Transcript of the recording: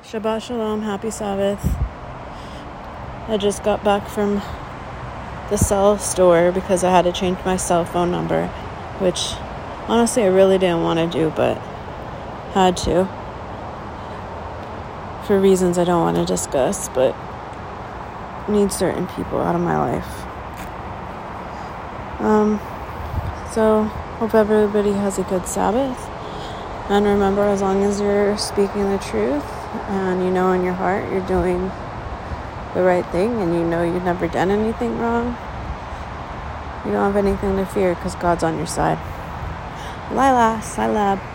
Shabbat Shalom, happy Sabbath. I just got back from the cell store because I had to change my cell phone number, which honestly I really didn't want to do, but had to for reasons I don't want to discuss, but need certain people out of my life. So hope everybody has a good Sabbath, and remember, as long as you're speaking the truth and you know in your heart you're doing the right thing and you know you've never done anything wrong, you don't have anything to fear because God's on your side. Lila, Salab.